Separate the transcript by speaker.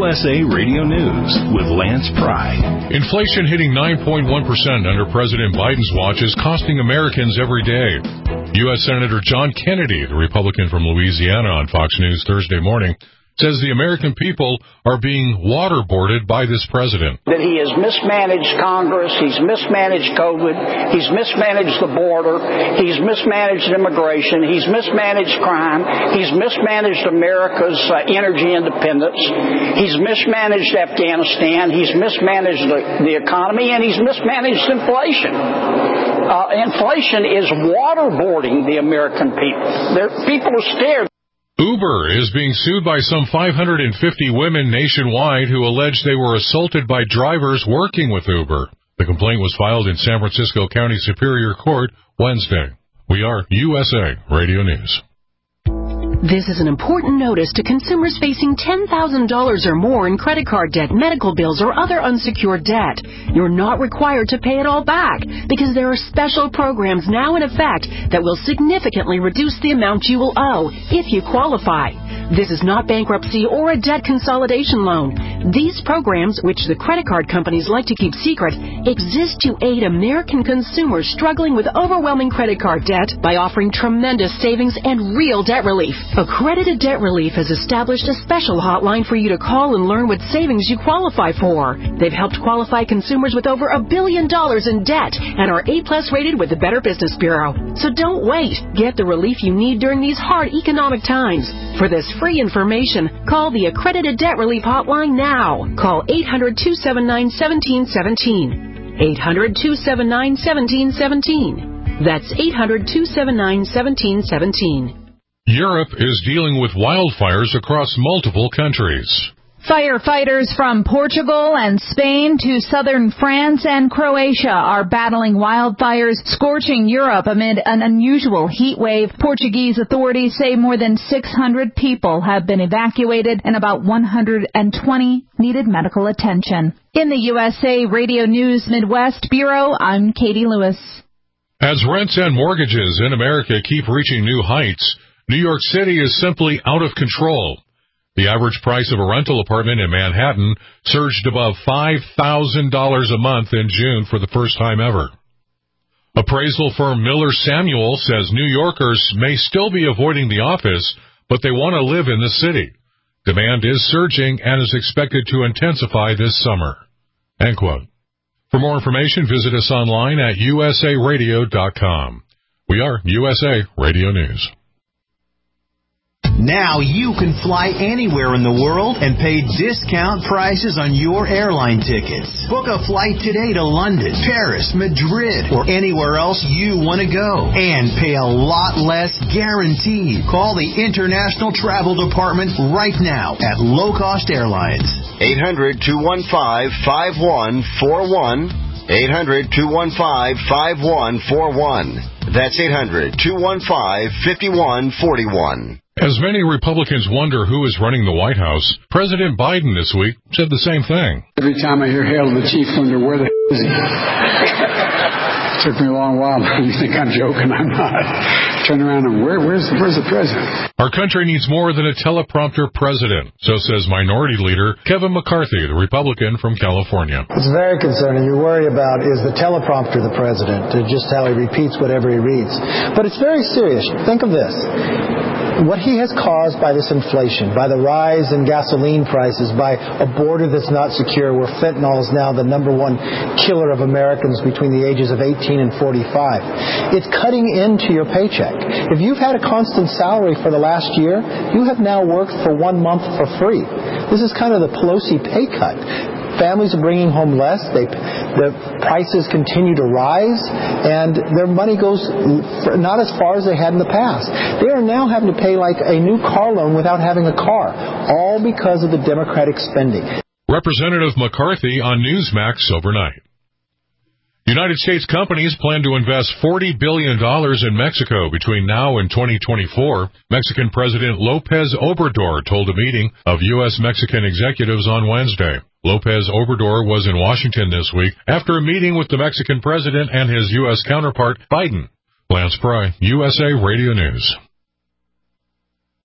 Speaker 1: USA Radio News with Lance Pry.
Speaker 2: Inflation hitting 9.1% under President Biden's watch is costing Americans every day. U.S. Senator John Kennedy, the Republican from Louisiana on Fox News Thursday morning, says the American people are being waterboarded by this president.
Speaker 3: That he has mismanaged Congress, he's mismanaged COVID, he's mismanaged the border, he's mismanaged immigration, he's mismanaged crime, he's mismanaged America's energy independence, he's mismanaged Afghanistan, he's mismanaged the economy, and he's mismanaged inflation. Inflation is waterboarding the American people. People are scared.
Speaker 2: Uber is being sued by some 550 women nationwide who allege they were assaulted by drivers working with Uber. The complaint was filed in San Francisco County Superior Court Wednesday. We are USA Radio News.
Speaker 4: This is an important notice to consumers facing $10,000 or more in credit card debt, medical bills, or other unsecured debt. You're not required to pay it all back because there are special programs now in effect that will significantly reduce the amount you will owe if you qualify. This is not bankruptcy or a debt consolidation loan. These programs, which the credit card companies like to keep secret, exist to aid American consumers struggling with overwhelming credit card debt by offering tremendous savings and real debt relief. Accredited Debt Relief has established a special hotline for you to call and learn what savings you qualify for. They've helped qualify consumers with over $1 billion in debt and are A+ rated with the Better Business Bureau. So don't wait. Get the relief you need during these hard economic times. For this free information, call the Accredited Debt Relief hotline now. Call 800-279-1717. 800-279-1717. That's 800-279-1717.
Speaker 2: Europe is dealing with wildfires across multiple countries.
Speaker 5: Firefighters from Portugal and Spain to southern France and Croatia are battling wildfires scorching Europe amid an unusual heat wave. Portuguese authorities say more than 600 people have been evacuated and about 120 needed medical attention. In the USA Radio News Midwest Bureau, I'm Katie Lewis.
Speaker 2: As rents and mortgages in America keep reaching new heights, New York City is simply out of control. The average price of a rental apartment in Manhattan surged above $5,000 a month in June for the first time ever. Appraisal firm Miller Samuel says New Yorkers may still be avoiding the office, but they want to live in the city. Demand is surging and is expected to intensify this summer. End quote. For more information, visit us online at usaradio.com. We are USA Radio News.
Speaker 6: Now you can fly anywhere in the world and pay discount prices on your airline tickets. Book a flight today to London, Paris, Madrid, or anywhere else you want to go. And pay a lot less guaranteed. Call the International Travel Department right now at Low Cost Airlines.
Speaker 7: 800-215-5141. 800-215-5141. That's 800-215-5141.
Speaker 2: As many Republicans wonder who is running the White House, President Biden this week said the same thing.
Speaker 8: Every time I hear Hail the Chief, I wonder where the is he? It took me a long while. You think I'm joking? I'm not. Turn around and where's the president?
Speaker 2: Our country needs more than a teleprompter president, so says Minority Leader Kevin McCarthy, the Republican from California.
Speaker 9: It's very concerning. You worry about is the teleprompter the president, just how he repeats whatever he reads. But it's very serious. Think of this. What he has caused by this inflation, by the rise in gasoline prices, by a border that's not secure, where fentanyl is now the number one killer of Americans between the ages of 18 and 45. It's cutting into your paycheck. If you've had a constant salary for the last year, you have now worked for 1 month for free. This is kind of the Pelosi pay cut. Families are bringing home less. The prices continue to rise, and their money goes not as far as they had in the past. They are now having to pay like a new car loan without having a car, all because of the Democratic spending.
Speaker 2: Representative McCarthy on Newsmax overnight. United States companies plan to invest $40 billion in Mexico between now and 2024. Mexican President López Obrador told a meeting of U.S.-Mexican executives on Wednesday. López Obrador was in Washington this week after a meeting with the Mexican president and his U.S. counterpart, Biden. Lance Pry, USA Radio News.